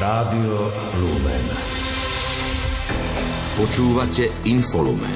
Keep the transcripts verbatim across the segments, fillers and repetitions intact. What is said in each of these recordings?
Rádio Lumen. Počúvate Infolumen.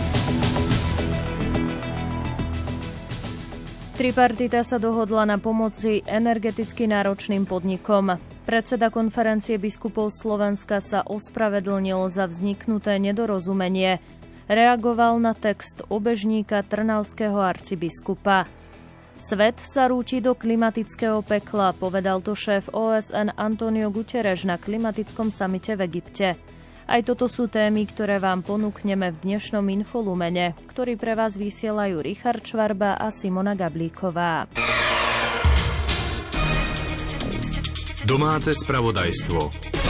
Tripartita sa dohodla na pomoci energeticky náročným podnikom. Predseda konferencie biskupov Slovenska sa ospravedlnil za vzniknuté nedorozumenie. Reagoval na text obežníka trnavského arcibiskupa. Svet sa rúti do klimatického pekla, povedal to šéf ó es en Antonio Guterres na klimatickom samite v Egypte. Aj toto sú témy, ktoré vám ponúkneme v dnešnom Infolumene, ktorý pre vás vysielajú Richard Švarba a Simona Gablíková. Domáce spravodajstvo.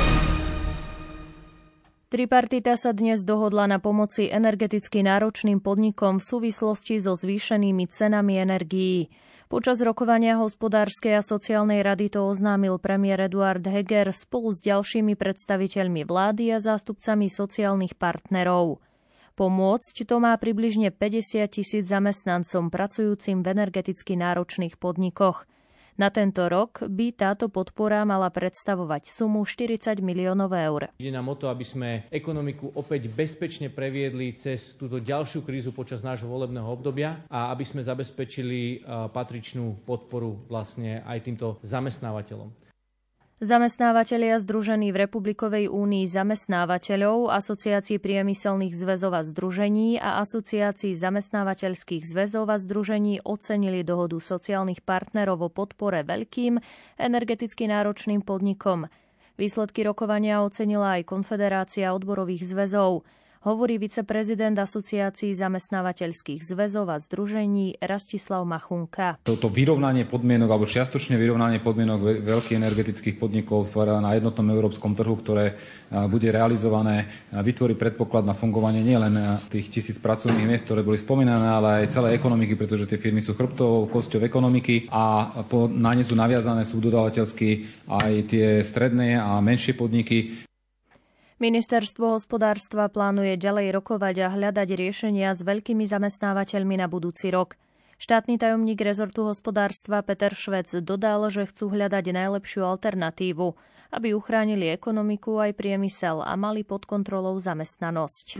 Tripartita sa dnes dohodla na pomoci energeticky náročným podnikom v súvislosti so zvýšenými cenami energií. Počas rokovania hospodárskej a sociálnej rady to oznámil premiér Eduard Heger spolu s ďalšími predstaviteľmi vlády a zástupcami sociálnych partnerov. Pomôcť to má približne päťdesiat tisíc zamestnancom pracujúcim v energeticky náročných podnikoch. Na tento rok by táto podpora mala predstavovať sumu štyridsať miliónov eur. Ide nám o to, aby sme ekonomiku opäť bezpečne previedli cez túto ďalšiu krízu počas nášho volebného obdobia a aby sme zabezpečili patričnú podporu vlastne aj týmto zamestnávateľom. Zamestnávatelia združení v Republikovej únii zamestnávateľov, Asociácii priemyselných zväzov a združení a Asociácii zamestnávateľských zväzov a združení ocenili dohodu sociálnych partnerov o podpore veľkým energeticky náročným podnikom. Výsledky rokovania ocenila aj Konfederácia odborových zväzov. Hovorí viceprezident Asociácií zamestnávateľských zväzov a združení Rastislav Machunka. Toto vyrovnanie podmienok alebo čiastočné vyrovnanie podmienok veľkých energetických podnikov na jednotnom európskom trhu, ktoré bude realizované, vytvorí predpoklad na fungovanie nielen tých tisíc pracovných miest, ktoré boli spomínané, ale aj celej ekonomiky, pretože tie firmy sú chrbtovou kosťou ekonomiky a na ne sú naviazané sú dodávateľsky aj tie stredné a menšie podniky. Ministerstvo hospodárstva plánuje ďalej rokovať a hľadať riešenia s veľkými zamestnávateľmi na budúci rok. Štátny tajomník rezortu hospodárstva Peter Švec dodal, že chcú hľadať najlepšiu alternatívu, aby uchránili ekonomiku aj priemysel a mali pod kontrolou zamestnanosť.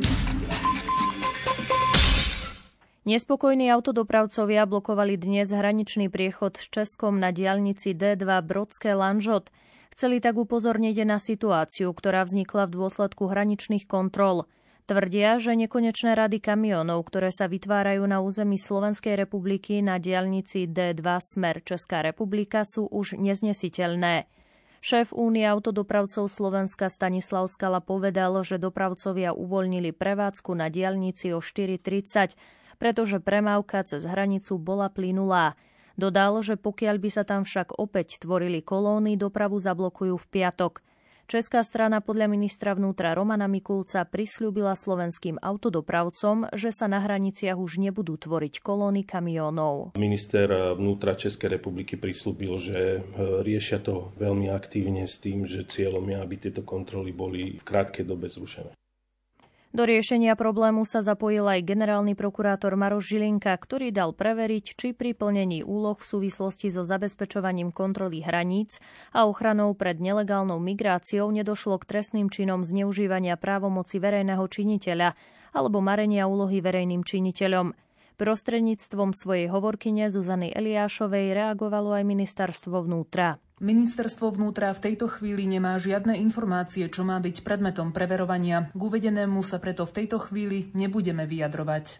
Nespokojní autodopravcovia blokovali dnes hraničný priechod s Českom na diaľnici dé dva Brodské-Lanžhot. Chceli tak upozorniť na situáciu, ktorá vznikla v dôsledku hraničných kontrol. Tvrdia, že nekonečné rady kamionov, ktoré sa vytvárajú na území Slovenskej republiky na diaľnici dé dva smer Česká republika, sú už neznesiteľné. Šéf Únie autodopravcov Slovenska Stanislav Skala povedal, že dopravcovia uvoľnili prevádzku na diaľnici o štyri tridsať, pretože premávka cez hranicu bola plynulá. Dodal, že pokiaľ by sa tam však opäť tvorili kolóny, dopravu zablokujú v piatok. Česká strana podľa ministra vnútra Romana Mikulca prisľúbila slovenským autodopravcom, že sa na hraniciach už nebudú tvoriť kolóny kamiónov. Minister vnútra Českej republiky prisľúbil, že riešia to veľmi aktívne s tým, že cieľom je, aby tieto kontroly boli v krátkej dobe zrušené. Do riešenia problému sa zapojil aj generálny prokurátor Maroš Žilinka, ktorý dal preveriť, či pri plnení úloh v súvislosti so zabezpečovaním kontroly hraníc a ochranou pred nelegálnou migráciou nedošlo k trestným činom zneužívania právomoci verejného činiteľa alebo marenia úlohy verejným činiteľom. Prostredníctvom svojej hovorkyne Zuzany Eliášovej reagovalo aj ministerstvo vnútra. Ministerstvo vnútra v tejto chvíli nemá žiadne informácie, čo má byť predmetom preverovania. K uvedenému sa preto v tejto chvíli nebudeme vyjadrovať.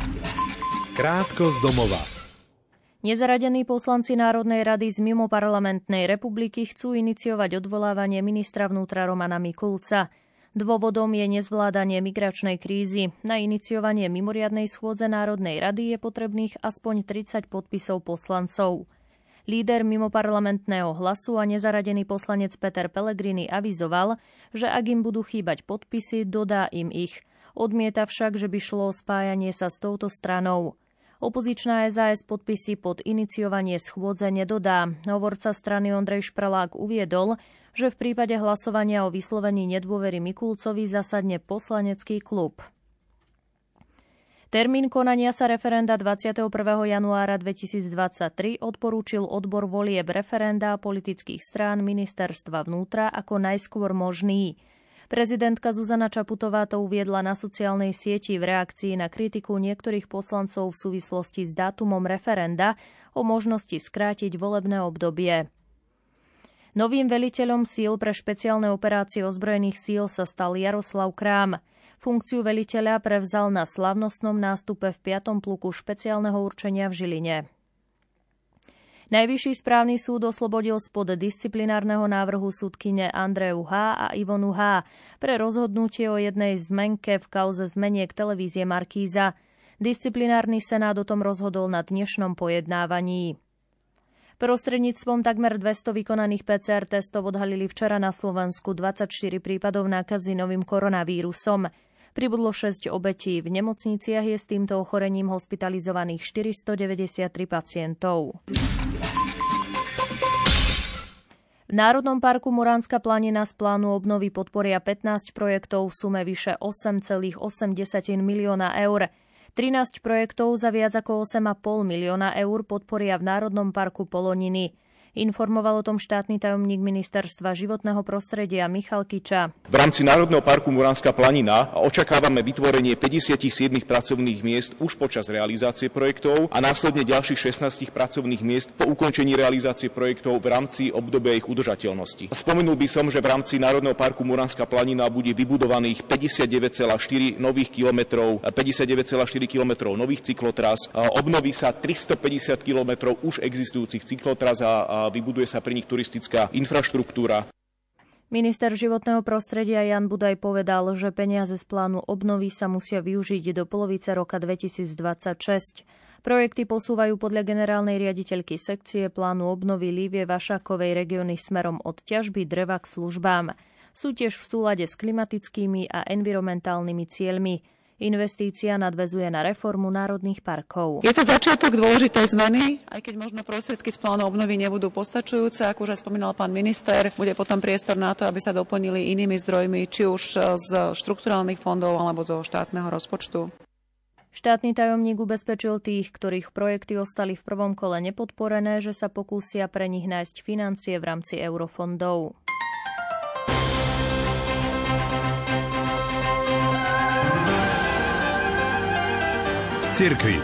Krátko z domova. Nezaradení poslanci Národnej rady z mimoparlamentnej republiky chcú iniciovať odvolávanie ministra vnútra Romana Mikulca. Dôvodom je nezvládanie migračnej krízy. Na iniciovanie mimoriadnej schôdze Národnej rady je potrebných aspoň tridsať podpisov poslancov. Líder mimoparlamentného Hlasu a nezaradený poslanec Peter Pellegrini avizoval, že ak im budú chýbať podpisy, dodá im ich. Odmieta však, že by šlo o spájanie sa s touto stranou. Opozičná es a es podpisy pod iniciovanie schôdze nedodá. Hovorca strany Ondrej Šprelák uviedol, že v prípade hlasovania o vyslovení nedôvery Mikulcovi zasadne poslanecký klub. Termín konania sa referenda dvadsiateho prvého januára dvetisícdvadsaťtri odporúčil odbor volieb referenda politických strán ministerstva vnútra ako najskôr možný. Prezidentka Zuzana Čaputová to uviedla na sociálnej sieti v reakcii na kritiku niektorých poslancov v súvislosti s dátumom referenda o možnosti skrátiť volebné obdobie. Novým veliteľom síl pre špeciálne operácie ozbrojených síl sa stal Jaroslav Krám. Funkciu veliteľa prevzal na slavnostnom nástupe v piatom pluku špeciálneho určenia v Žiline. Najvyšší správny súd oslobodil spod disciplinárneho návrhu sudkyne Andreu H. a Ivonu H. pre rozhodnutie o jednej zmenke v kauze zmeniek televízie Markíza. Disciplinárny senát o tom rozhodol na dnešnom pojednávaní. Prostredníctvom takmer dvesto vykonaných pé cé er testov odhalili včera na Slovensku dvadsaťštyri prípadov nákazy novým koronavírusom. Pribudlo šesť obetí. V nemocniciach je s týmto ochorením hospitalizovaných štyristodeväťdesiattri pacientov. V Národnom parku Muránska planina z plánu obnovy podporia pätnásť projektov v sume vyše osem celá osem milióna eur. trinásť projektov za viac ako osem celá päť milióna eur podporia v Národnom parku Poloniny. Informoval o tom štátny tajomník Ministerstva životného prostredia Michal Kiča. V rámci Národného parku Muránska planina očakávame vytvorenie päťdesiatsedem pracovných miest už počas realizácie projektov a následne ďalších šestnásť pracovných miest po ukončení realizácie projektov v rámci obdobia ich udržateľnosti. Spomenul by som, že v rámci Národného parku Muránska planina bude vybudovaných päťdesiatdeväť celá štyri nových kilometrov, päťdesiatdeväť celá štyri kilometrov nových cyklotrás, obnoví sa tristopäťdesiat kilometrov už existujúcich cyklotrás a vybuduje sa pri nich turistická infraštruktúra. Minister životného prostredia Jan Budaj povedal, že peniaze z plánu obnovy sa musia využiť do polovice roka dvetisícdvadsaťšesť. Projekty posúvajú podľa generálnej riaditeľky sekcie plánu obnovy Lívie Vašákovej regióny smerom od ťažby dreva k službám. Sú tiež v súlade s klimatickými a environmentálnymi cieľmi. Investícia nadväzuje na reformu národných parkov. Je to začiatok dôležitej zmeny, aj keď možno prostriedky z plánu obnovy nebudú postačujúce, ako už aj spomínal pán minister, bude potom priestor na to, aby sa doplnili inými zdrojmi, či už z štrukturálnych fondov alebo zo štátneho rozpočtu. Štátny tajomník ubezpečil tých, ktorých projekty ostali v prvom kole nepodporené, že sa pokúsia pre nich nájsť financie v rámci eurofondov. Cirkvi.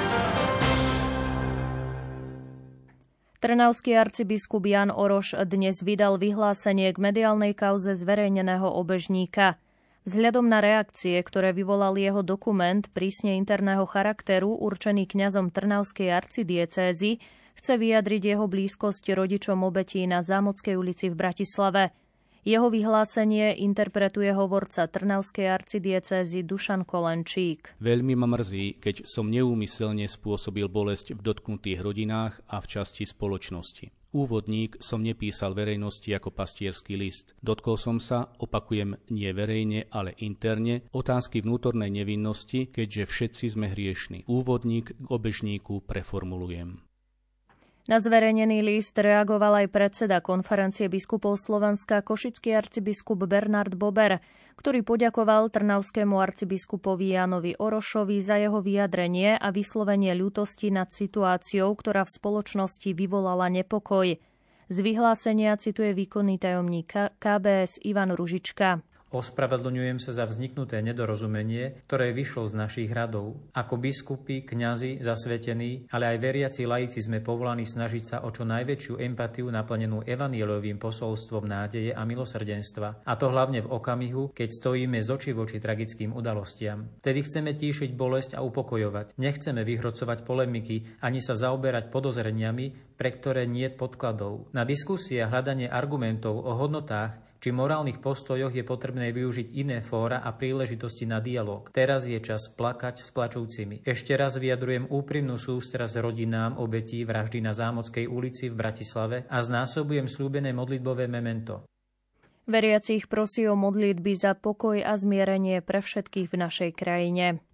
Trnavský arcibiskup Jan Oroš dnes vydal vyhlásenie k mediálnej kauze zverejneného obežníka. Vzhľadom na reakcie, ktoré vyvolal jeho dokument prísne interného charakteru určený kňazom Trnavskej arcidiecézy, chce vyjadriť jeho blízkosť rodičom obetí na Zámockej ulici v Bratislave. Jeho vyhlásenie interpretuje hovorca Trnavskej arcidiecézy Dušan Kolenčík. Veľmi ma mrzí, keď som neúmyselne spôsobil bolesť v dotknutých rodinách a v časti spoločnosti. Úvodník som nepísal verejnosti ako pastierský list. Dotkol som sa, opakujem, nie verejne, ale interne, otázky vnútornej nevinnosti, keďže všetci sme hriešni. Úvodník k obežníku preformulujem. Na zverejnený list reagoval aj predseda konferencie biskupov Slovenska košický arcibiskup Bernard Bober, ktorý poďakoval trnavskému arcibiskupovi Jánovi Orošovi za jeho vyjadrenie a vyslovenie ľútosti nad situáciou, ktorá v spoločnosti vyvolala nepokoj. Z vyhlásenia cituje výkonný tajomník ká bé es Ivan Ružička. Ospravedlňujem sa za vzniknuté nedorozumenie, ktoré vyšlo z našich radov. Ako biskupy, kňazi, zasvetení, ale aj veriaci laici sme povolaní snažiť sa o čo najväčšiu empatiu naplnenú evanjeliovým posolstvom nádeje a milosrdenstva. A to hlavne v okamihu, keď stojíme z očí v oči tragickým udalostiam. Vtedy chceme tíšiť bolesť a upokojovať. Nechceme vyhrocovať polemiky ani sa zaoberať podozreniami, pre ktoré niet podkladov. Na diskusie a hľadanie argumentov o hodnotách či morálnych postojoch je potrebné využiť iné fóra a príležitosti na dialog. Teraz je čas plakať s plačúcimi. Ešte raz vyjadrujem úprimnú sústrasť rodinám obetí vraždy na Zámockej ulici v Bratislave a znásobujem sľúbené modlitbové memento. Veriacich prosí o modlitby za pokoj a zmierenie pre všetkých v našej krajine.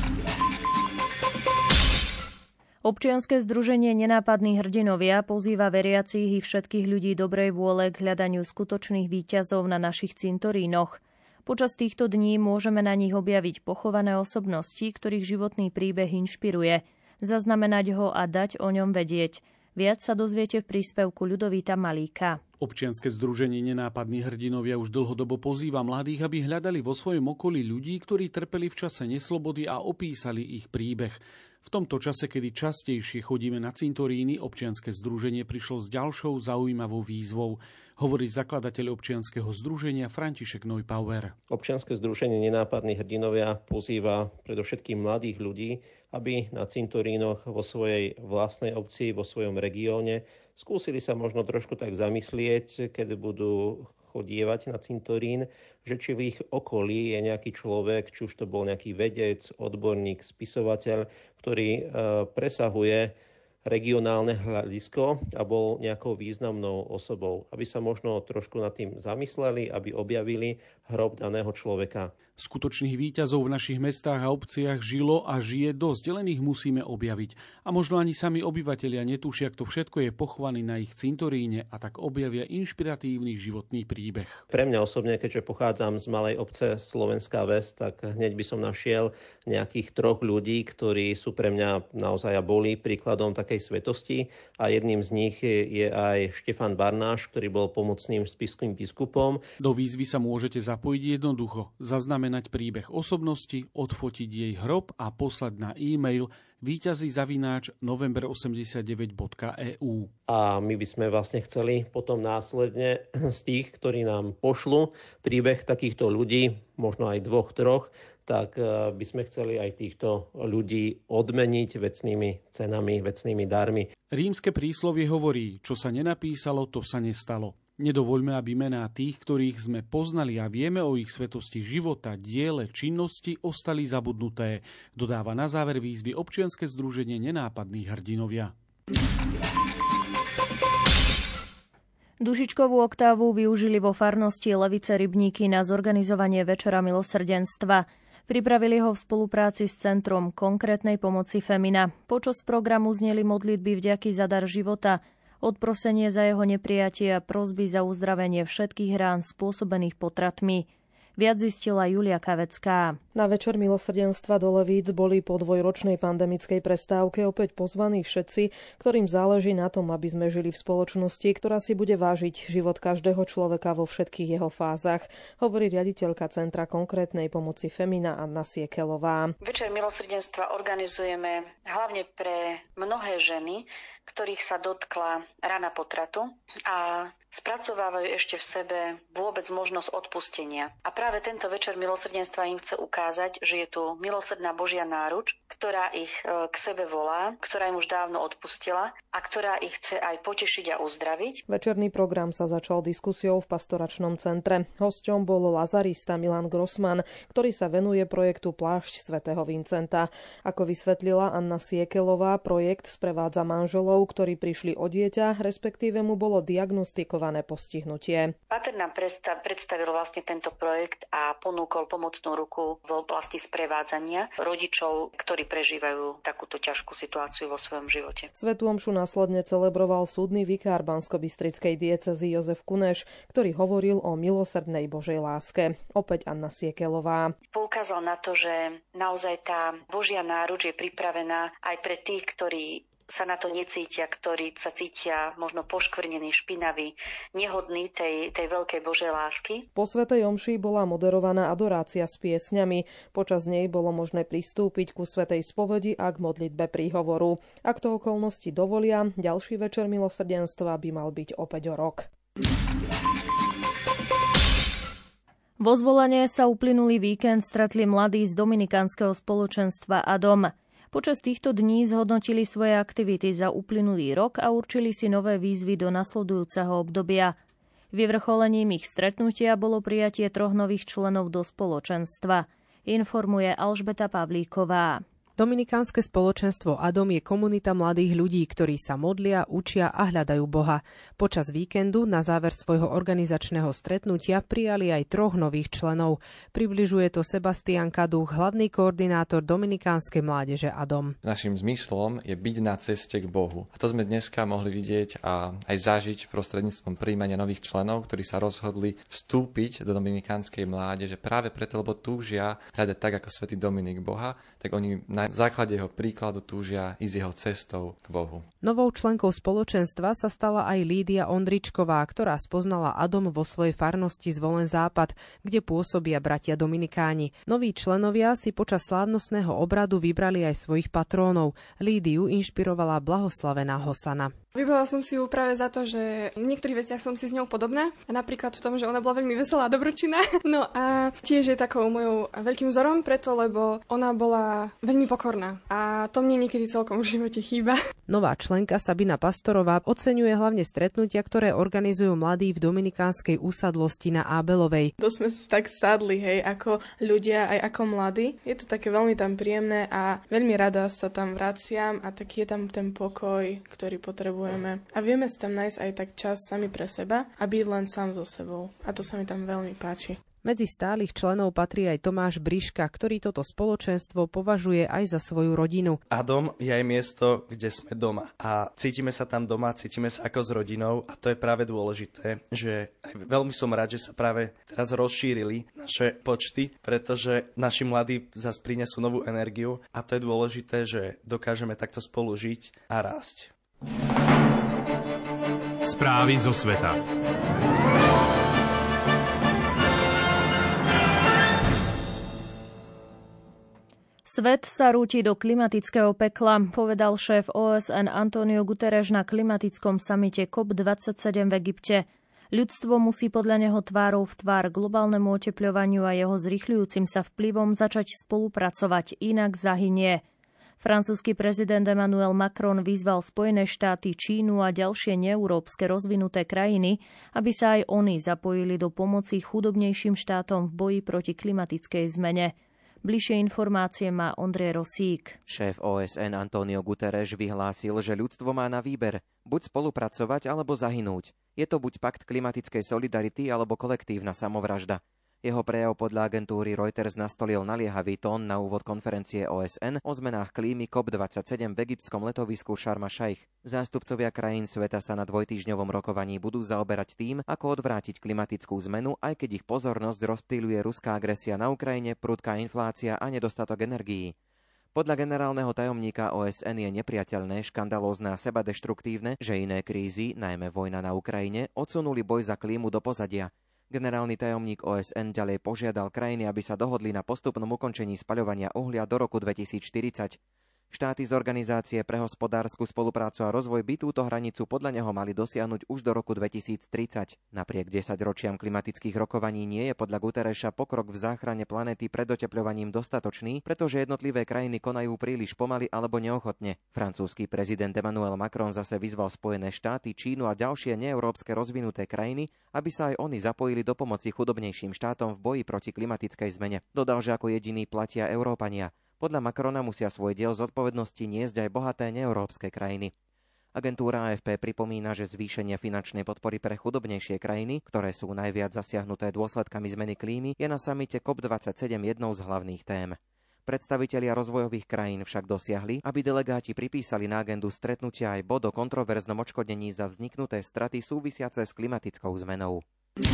Občianske združenie Nenápadní hrdinovia pozýva veriacich i všetkých ľudí dobrej vôle k hľadaniu skutočných víťazov na našich cintorínoch. Počas týchto dní môžeme na nich objaviť pochované osobnosti, ktorých životný príbeh inšpiruje, zaznamenať ho a dať o ňom vedieť. Viac sa dozviete v príspevku Ľudovíta Malíka. Občianske združenie Nenápadní hrdinovia už dlhodobo pozýva mladých, aby hľadali vo svojom okolí ľudí, ktorí trpeli v čase neslobody a opísali ich príbeh. V tomto čase, kedy častejšie chodíme na cintoríny, občianske združenie prišlo s ďalšou zaujímavou výzvou. Hovorí zakladateľ občianskeho združenia František Neupauer. Občianske združenie Nenápadní hrdinovia pozýva predovšetkým mladých ľudí, aby na cintorínoch vo svojej vlastnej obci, vo svojom regióne skúsili sa možno trošku tak zamyslieť, keď budú chodievať na cintorín, že či v ich okolí je nejaký človek, či už to bol nejaký vedec, odborník, spisovateľ, ktorý e, presahuje regionálne hľadisko a bol nejakou významnou osobou. Aby sa možno trošku nad tým zamysleli, aby objavili hrob daného človeka. Skutočných víťazov v našich mestách a obciach žilo a žije dosť, len ich musíme objaviť. A možno ani sami obyvatelia netušia, kto všetko je pochovaný na ich cintoríne a tak objavia inšpiratívny životný príbeh. Pre mňa osobne, keďže pochádzam z malej obce Slovenská Ves, tak hneď by som našiel nejakých troch ľudí, ktorí sú pre mňa naozaj a boli príkladom takej svetosti. A jedným z nich je aj Štefan Barnáš, ktorý bol pomocným spišským biskupom. Do výzvy sa môžete zapojiť jednoducho, zaznamenať príbeh osobnosti, odfotiť jej hrob a poslať na e-mail víťazi zavináč november osemdesiatdeväť bodka e u. A my by sme vlastne chceli potom následne z tých, ktorí nám pošlu príbeh takýchto ľudí, možno aj dvoch, troch, tak by sme chceli aj týchto ľudí odmeniť vecnými cenami, vecnými darmi. Rímske príslovie hovorí, čo sa nenapísalo, to sa nestalo. Nedovoľme, aby mená tých, ktorých sme poznali a vieme o ich svetosti života, diele, činnosti, ostali zabudnuté. Dodáva na záver výzvy občianske združenie Nenápadní hrdinovia. Dušičkovú oktávu využili vo farnosti Levice Rybníky na zorganizovanie Večera milosrdenstva. Pripravili ho v spolupráci s Centrom konkrétnej pomoci Femina. Počas programu zneli modlitby vďaky za dar života, odprosenie za jeho neprijatie a prosby za uzdravenie všetkých rán spôsobených potratmi. Viac zistila Julia Kavecká. Na Večer milosrdenstva do Levíc boli po dvojročnej pandemickej prestávke opäť pozvaní všetci, ktorým záleží na tom, aby sme žili v spoločnosti, ktorá si bude vážiť život každého človeka vo všetkých jeho fázach, hovorí riaditeľka Centra konkrétnej pomoci Femina Anna Siekelová. Večer milosrdenstva organizujeme hlavne pre mnohé ženy, ktorých sa dotkla rana potratu a spracovávajú ešte v sebe vôbec možnosť odpustenia. A práve tento Večer milosrdenstva im chce ukázať, že je tu milosrdná Božia náruč, ktorá ich k sebe volá, ktorá im už dávno odpustila a ktorá ich chce aj potešiť a uzdraviť. Večerný program sa začal diskusiou v pastoračnom centre. Hosťom bol lazarista Milan Grossman, ktorý sa venuje projektu Plášť svätého Vincenta. Ako vysvetlila Anna Siekelová, projekt sprevádza manželov, ktorí prišli o dieťa, respektíve mu bolo diagnostikované postihnutie. Páter nám predstavil vlastne tento projekt a ponúkol pomocnú ruku v oblasti sprevádzania rodičov, ktorí prežívajú takúto ťažkú situáciu vo svojom živote. Svätú omšu následne celebroval súdny vikár Banskobystrickej diecézy Jozef Kuneš, ktorý hovoril o milosrdnej Božej láske. Opäť Anna Siekelová. Poukázal na to, že naozaj tá Božia náruč je pripravená aj pre tých, ktorí sa na to necítia, ktorí sa cítia možno poškvrnení, špinaví, nehodní tej, tej veľkej Božej lásky. Po svätej omši bola moderovaná adorácia s piesňami. Počas nej bolo možné pristúpiť ku svätej spovedi a k modlitbe príhovoru. Ak to okolnosti dovolia, ďalší Večer milosrdenstva by mal byť opäť o rok. Vo Zvolenie sa uplynulý víkend stretli mladí z dominikánskeho spoločenstva Adom. Počas týchto dní zhodnotili svoje aktivity za uplynulý rok a určili si nové výzvy do nasledujúceho obdobia. Vyvrcholením ich stretnutia bolo prijatie troch nových členov do spoločenstva, informuje Alžbeta Pavlíková. Dominikánske spoločenstvo Adom je komunita mladých ľudí, ktorí sa modlia, učia a hľadajú Boha. Počas víkendu na záver svojho organizačného stretnutia prijali aj troch nových členov. Približuje to Sebastián Kaduch, hlavný koordinátor Dominikánskej mládeže Adom. Naším zmyslom je byť na ceste k Bohu. A to sme dneska mohli vidieť a aj zažiť prostredníctvom prijímania nových členov, ktorí sa rozhodli vstúpiť do dominikánskej mládeže práve preto, lebo túžia hľadať tak ako svätý Dominik Boha, tak oni na Na základe jeho príkladu túžia ísť jeho cestou k Bohu. Novou členkou spoločenstva sa stala aj Lídia Ondričková, ktorá spoznala Adom vo svojej farnosti Zvolen Západ, kde pôsobia bratia Dominikáni. Noví členovia si počas slávnostného obradu vybrali aj svojich patrónov. Lídiu inšpirovala blahoslavená Hosana. Vybrala som si ju práve za to, že v niektorých veciach som si s ňou podobná. A napríklad v tom, že ona bola veľmi veselá a dobročinná. No a tiež je takou mojou veľkým vzorom preto, lebo ona bola veľmi pokorná. A to mne niekedy celkom v živote chýba. Nová členka Sabina Pastorová oceňuje hlavne stretnutia, ktoré organizujú mladí v dominikánskej úsadlosti na Ábelovej. To sme tak sadli, hej, ako ľudia, aj ako mladí. Je to také veľmi tam príjemné a veľmi rada sa tam vraciam a tak je tam ten pokoj, ktorý potrebujem. A vieme si tam nájsť aj tak čas sami pre seba a byť len sám so sebou. A to sa mi tam veľmi páči. Medzi stálych členov patrí aj Tomáš Briška, ktorý toto spoločenstvo považuje aj za svoju rodinu. Adom je aj miesto, kde sme doma. A cítime sa tam doma, cítime sa ako s rodinou a to je práve dôležité, že aj veľmi som rád, že sa práve teraz rozšírili naše počty, pretože naši mladí zase prinesú novú energiu a to je dôležité, že dokážeme takto spolu žiť a rásť. Správy zo sveta. Svet sa rúti do klimatického pekla, povedal šéf ó es en Antonio Guterres na klimatickom samite cé ó pé dvadsaťsedem v Egypte. Ľudstvo musí podľa neho tvárou v tvár globálnemu otepľovaniu a jeho zrýchľujúcim sa vplyvom začať spolupracovať, inak zahynie. Francúzsky prezident Emmanuel Macron vyzval Spojené štáty, Čínu a ďalšie neeurópske rozvinuté krajiny, aby sa aj oni zapojili do pomoci chudobnejším štátom v boji proti klimatickej zmene. Bližšie informácie má Ondrej Rosík. Šéf ó es en Antonio Guterres vyhlásil, že ľudstvo má na výber buď spolupracovať alebo zahynúť. Je to buď pakt klimatickej solidarity alebo kolektívna samovražda. Jeho prejav podľa agentúry Reuters nastolil naliehavý tón na úvod konferencie ó es en o zmenách klímy cé ó pé dvadsaťsedem v egyptskom letovisku Sharm el-Sheikh. Zástupcovia krajín sveta sa na dvojtýždňovom rokovaní budú zaoberať tým, ako odvrátiť klimatickú zmenu, aj keď ich pozornosť rozptýľuje ruská agresia na Ukrajine, prudká inflácia a nedostatok energií. Podľa generálneho tajomníka ó es en je nepriateľné, škandalózne a sebadeštruktívne, že iné krízy, najmä vojna na Ukrajine, odsunuli boj za klímu do pozadia. Generálny tajomník ó es en ďalej požiadal krajiny, aby sa dohodli na postupnom ukončení spaľovania uhlia do roku dvetisícštyridsať. Štáty z Organizácie pre hospodársku spoluprácu a rozvoj by túto hranicu podľa neho mali dosiahnuť už do roku dvetisíctridsať. Napriek desaťročiam klimatických rokovaní nie je podľa Guterresa pokrok v záchrane planéty pred otepľovaním dostatočný, pretože jednotlivé krajiny konajú príliš pomaly alebo neochotne. Francúzsky prezident Emmanuel Macron zase vyzval Spojené štáty, Čínu a ďalšie neeurópske rozvinuté krajiny, aby sa aj oni zapojili do pomoci chudobnejším štátom v boji proti klimatickej zmene. Dodal, že ako jediní platia Európania. Podľa Macrona musia svoj diel zodpovednosti niesť aj bohaté neeurópske krajiny. Agentúra á ef pé pripomína, že zvýšenie finančnej podpory pre chudobnejšie krajiny, ktoré sú najviac zasiahnuté dôsledkami zmeny klímy, je na samite cé ó pé dvadsaťsedem jednou z hlavných tém. Predstavitelia rozvojových krajín však dosiahli, aby delegáti pripísali na agendu stretnutia aj bod o kontroverznom odškodnení za vzniknuté straty súvisiace s klimatickou zmenou.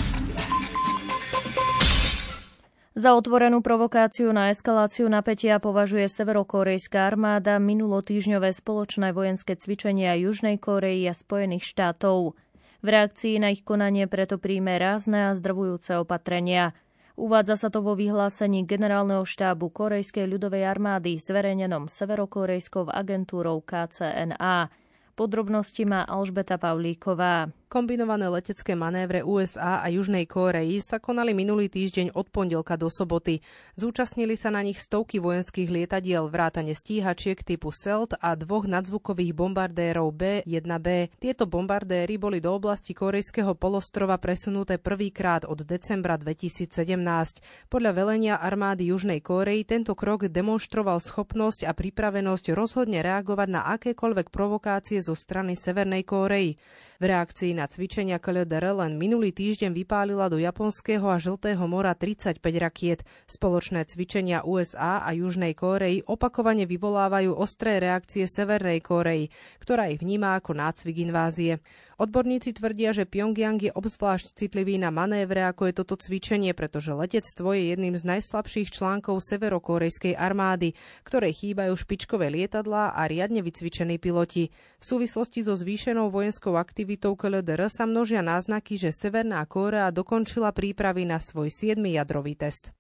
Za otvorenú provokáciu na eskaláciu napätia považuje severokórejská armáda minulotýždňové spoločné vojenské cvičenia Južnej Kórey a Spojených štátov. V reakcii na ich konanie preto príjme rázne a zdrvujúce opatrenia. Uvádza sa to vo vyhlásení generálneho štábu Kórejskej ľudovej armády zverejnenom severokórejskou agentúrou ká cé en á. Podrobnosti má Alžbeta Pavlíková. Kombinované letecké manévre ú es á a Južnej Kórei sa konali minulý týždeň od pondelka do soboty. Zúčastnili sa na nich stovky vojenských lietadiel vrátane stíhačiek typu Stealth a dvoch nadzvukových bombardérov bé jedna bé. Tieto bombardéry boli do oblasti kórejského polostrova presunuté prvýkrát od decembra dvetisícsedemnásť. Podľa velenia armády Južnej Kórey tento krok demonstroval schopnosť a pripravenosť rozhodne reagovať na akékoľvek provokácie zo strany Severnej Kórey. V reakcii na cvičenia ká el dé er len minulý týždeň vypálila do Japonského a Žltého mora tridsaťpäť rakiet. Spoločné cvičenia ú es á a Južnej Kórey opakovane vyvolávajú ostré reakcie Severnej Kórey, ktorá ich vníma ako nácvik invázie. Odborníci tvrdia, že Pyongyang je obzvlášť citlivý na manévre, ako je toto cvičenie, pretože letectvo je jedným z najslabších článkov severokórejskej armády, ktorej chýbajú špičkové lietadlá a riadne vycvičení piloti. V súvislosti so zvýšenou vojenskou aktivitou ká el dé er sa množia náznaky, že Severná Kórea dokončila prípravy na svoj siedmy jadrový test.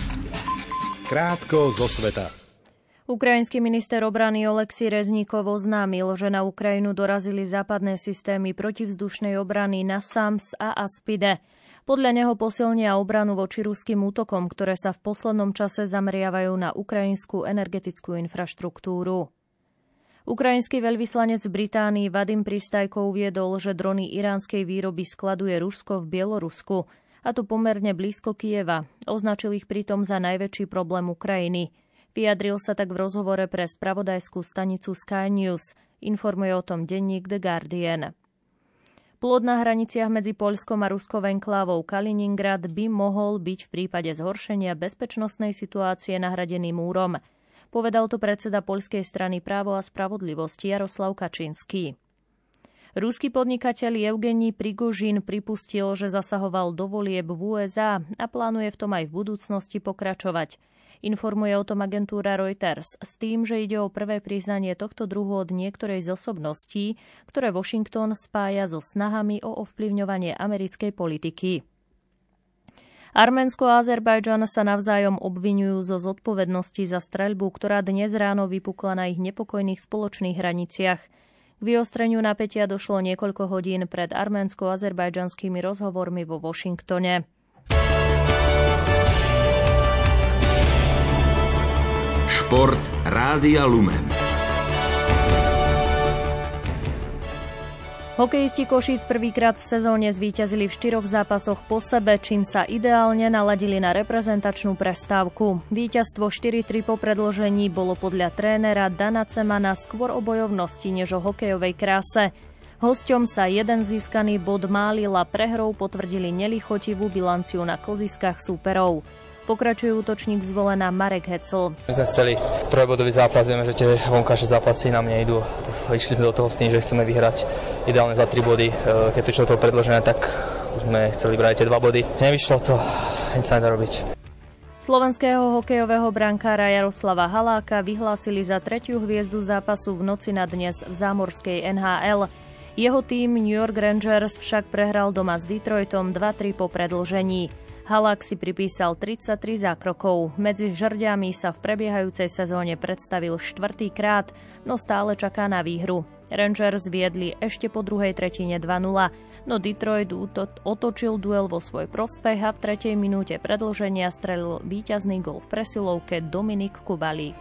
Krátko zo sveta. Ukrajinský minister obrany Oleksij Rezníkov oznámil, že na Ukrajinu dorazili západné systémy protivzdušnej obrany NASAMS a Aspide. Podľa neho posilnia obranu voči ruským útokom, ktoré sa v poslednom čase zameriavajú na ukrajinskú energetickú infraštruktúru. Ukrajinský veľvyslanec v Británii Vadim Pristajko uviedol, že drony iránskej výroby skladuje Rusko v Bielorusku, a to pomerne blízko Kyjeva. Označil ich pritom za najväčší problém Ukrajiny. Vyjadril sa tak v rozhovore pre spravodajskú stanicu Sky News. Informuje o tom denník The Guardian. Plod na hraniciach medzi Poľskom a ruskou enklávou Kaliningrad by mohol byť v prípade zhoršenia bezpečnostnej situácie nahradený múrom. Povedal to predseda poľskej strany Právo a spravodlivosti Jaroslav Kačinský. Ruský podnikateľ Evgenij Prigožin pripustil, že zasahoval do volieb v ú es á a plánuje v tom aj v budúcnosti pokračovať. Informuje o tom agentúra Reuters s tým, že ide o prvé priznanie tohto druhu od niektorej z osobností, ktoré Washington spája so snahami o ovplyvňovanie americkej politiky. Arménsko a Azerbajdžan sa navzájom obviňujú zo zodpovednosti za streľbu, ktorá dnes ráno vypukla na ich nepokojných spoločných hraniciach. K vyostreniu napätia došlo niekoľko hodín pred arménsko-azerbajdžanskými rozhovormi vo Washingtone. Šport Rádia Lumen. Hokejisti Košíc prvýkrát v sezóne zvíťazili v štyroch zápasoch po sebe, čím sa ideálne naladili na reprezentačnú prestávku. Víťazstvo štyri tri po predĺžení bolo podľa trénera Dana Cemana skôr o bojovnosti než o hokejovej kráse. Hosťom sa jeden získaný bod málil a prehrou potvrdili nelichotivú bilanciu na klziskách súperov. Pokračuje útočník zvolená Marek Hecel. My sme chceli trojbodový zápas, vieme, že tie vonkajšie zápasy nám nejdú. Išli sme do toho s tým, že chceme vyhrať ideálne za tri body. Keď to išlo to predĺžené, tak sme chceli brať tie dva body. Nevyšlo to, nič sa nedá robiť. Slovenského hokejového brankára Jaroslava Haláka vyhlásili za tretiu hviezdu zápasu v noci na dnes v zámorskej en há el. Jeho tím New York Rangers však prehral doma s Detroitom dva tri po predĺžení. Halák si pripísal tridsaťtri zákrokov. Medzi žrďami sa v prebiehajúcej sezóne predstavil štvrtýkrát, no stále čaká na výhru. Rangers viedli ešte po druhej tretine dva nula, no Detroit otočil duel vo svoj prospech a v tretej minúte predĺženia strelil víťazný gól v presilovke Dominik Kubalík.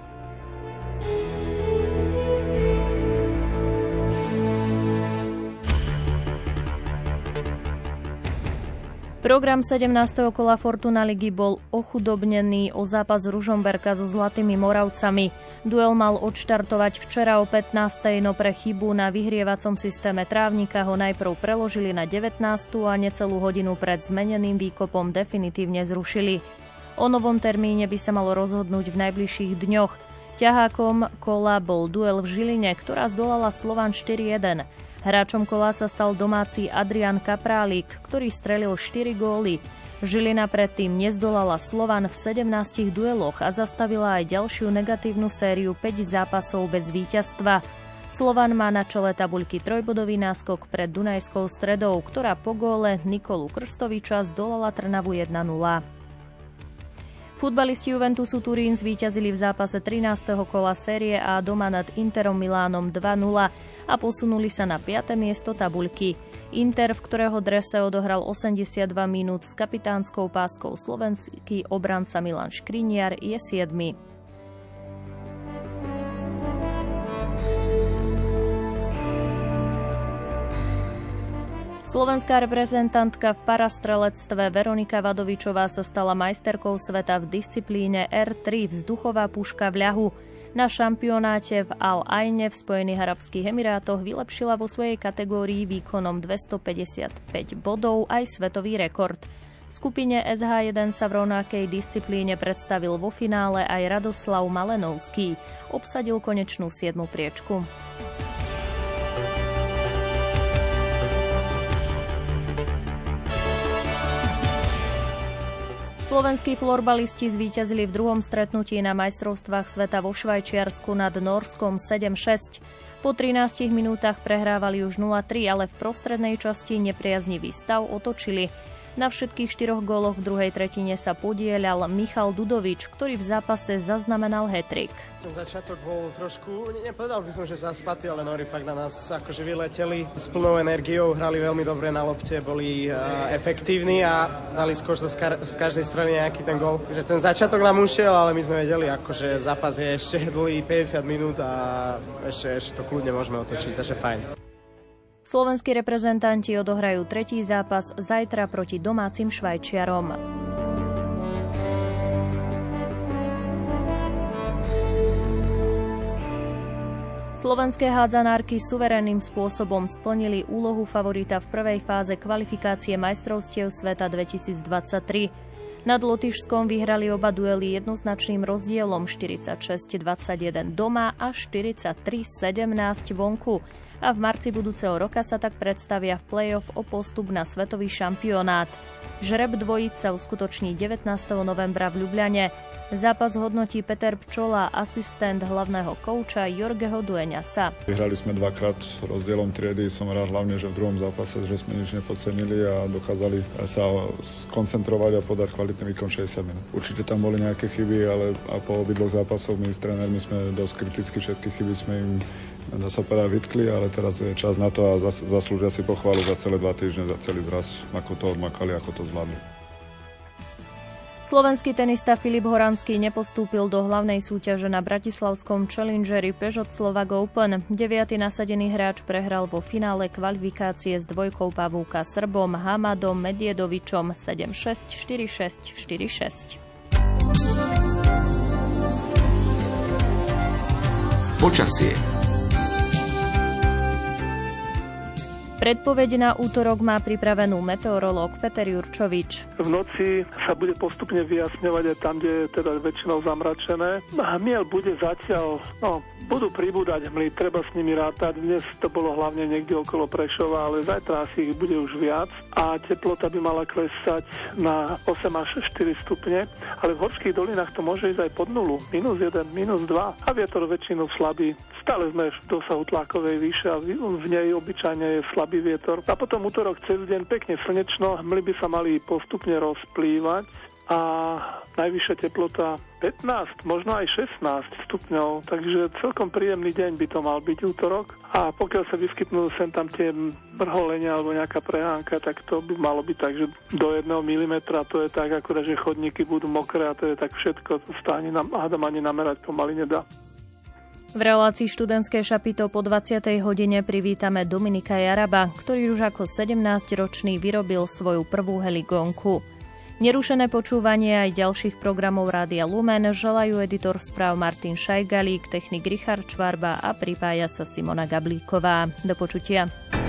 Program sedemnásteho kola Fortuna ligy bol ochudobnený o zápas Ružomberka so Zlatými Moravcami. Duel mal odštartovať včera o pätnástej, no pre chybu na vyhrievacom systéme trávnika ho najprv preložili na devätnástu a necelú hodinu pred zmeneným výkopom definitívne zrušili. O novom termíne by sa malo rozhodnúť v najbližších dňoch. Ťahákom kola bol duel v Žiline, ktorá zdolala Slovan štyri jeden. Hráčom kola sa stal domáci Adrian Kaprálik, ktorý strelil štyri góly. Žilina predtým nezdolala Slovan v sedemnástich dueloch a zastavila aj ďalšiu negatívnu sériu päť zápasov bez víťazstva. Slovan má na čele tabuľky trojbodový náskok pred Dunajskou Stredou, ktorá po góle Nikolu Krstoviča zdolala Trnavu jeden nula. Futbalisti Juventusu Turín zvíťazili v zápase trinásteho kola série A doma nad Interom Milánom dva nula a posunuli sa na piate miesto tabuľky. Inter, v ktorého drese odohral osemdesiatdva minút s kapitánskou páskou slovenský obranca Milan Škriniar, je siedmy. Slovenská reprezentantka v parastrelectve Veronika Vadovičová sa stala majsterkou sveta v disciplíne er tri vzduchová puška v ľahu. Na šampionáte v Al Aine v Spojených arabských emirátoch vylepšila vo svojej kategórii výkonom dvestopäťdesiatpäť bodov aj svetový rekord. V skupine es há jeden sa v rovnakej disciplíne predstavil vo finále aj Radoslav Malenovský. Obsadil konečnú siedmu priečku. Slovenskí florbalisti zvíťazili v druhom stretnutí na majstrovstvách sveta vo Švajčiarsku nad Nórskom sedem šesť. Po trinástich minútach prehrávali už nula tri, ale v prostrednej časti nepriaznivý stav otočili. Na všetkých štyroch góloch v druhej tretine sa podieľal Michal Dudovič, ktorý v zápase zaznamenal hat-trick. Ten začiatok bol trošku, nepovedal by som, že zaspatý, ale Nóri fakt na nás akože vyleteli s plnou energiou, hrali veľmi dobre na lopte, boli uh, efektívni a dali skôr z, ka- z každej strany nejaký ten gól. Takže ten začiatok nám ušiel, ale my sme vedeli, akože zápas je ešte dlhý päťdesiat minút a ešte, ešte to kľudne môžeme otočiť, takže fajn. Slovenskí reprezentanti odohrajú tretí zápas zajtra proti domácim Švajčiarom. Slovenské hádzanárky suverénnym spôsobom splnili úlohu favorita v prvej fáze kvalifikácie majstrovstiev sveta dvetisícdvadsaťtri. Nad Lotyšskom vyhrali oba duely jednoznačným rozdielom štyridsaťšesť dvadsaťjeden doma a štyridsaťtri sedemnásť vonku. A v marci budúceho roka sa tak predstavia v play-off o postup na svetový šampionát. Žreb dvojíc sa uskutoční devätnásteho novembra v Ľubľane. Zápas hodnotí Peter Pčola, asistent hlavného kouča Jorgeho Dueňasa. Vyhrali sme dvakrát rozdielom triedy, som rád hlavne, že v druhom zápase, že sme nič nepodcenili a dokázali sa skoncentrovať a podať kvalitný výkon šesťdesiat minút. Určite tam boli nejaké chyby, ale a po obidvoch zápasoch my s trénermi sme dosť kriticky, všetky chyby sme im dá sa povedať vytkli, ale teraz je čas na to a zas, zaslúžia si pochvalu za celé dva týždne, za celý zraz, ako to odmakali, ako to zvládli. Slovenský tenista Filip Horanský nepostúpil do hlavnej súťaže na bratislavskom Challengeri Peugeot Slovak Open. Deviaty nasadený hráč prehral vo finále kvalifikácie s dvojkou pavúka Srbom Hamadom Medjedovičom sedem šesť, štyri šesť, štyri šesť. Počasie. Predpoveď na útorok má pripravenú meteorológ Peter Jurčovič. V noci sa bude postupne vyjasňovať aj tam, kde je teda väčšinou zamračené. Hmiel bude zatiaľ, no, budú pribúdať hmly, treba s nimi rátať. Dnes to bolo hlavne niekde okolo Prešova, ale zajtra asi ich bude už viac. A teplota by mala klesať na osem až štyri stupne, ale v horských dolinách to môže ísť aj pod nulu. Minus jeden, minus dva a vietor väčšinou slabý. Stále sme v dosahu tlakovej výše a v nej obyčajne je slabý vietor. A potom útorok cez deň pekne slnečno, hmly by sa mali postupne rozplývať a najvyššia teplota pätnásť, možno aj šestnásť stupňov, takže celkom príjemný deň by to mal byť útorok. A pokiaľ sa vyskytnú sem tam tie mrholenia alebo nejaká prehánka, tak to by malo byť tak, že do jedného milimetra, to je tak akurát, že chodníky budú mokré a to je tak všetko, to sa ani, hádam ani namerať pomaly nedá. V relácii študentské šapito po dvadsiatej hodine privítame Dominika Jaraba, ktorý už ako sedemnásťročný vyrobil svoju prvú heligónku. Nerušené počúvanie aj ďalších programov Rádia Lumen želajú editor správ Martin Šajgalík, technik Richard Čvarba a pripája sa Simona Gablíková. Do počutia.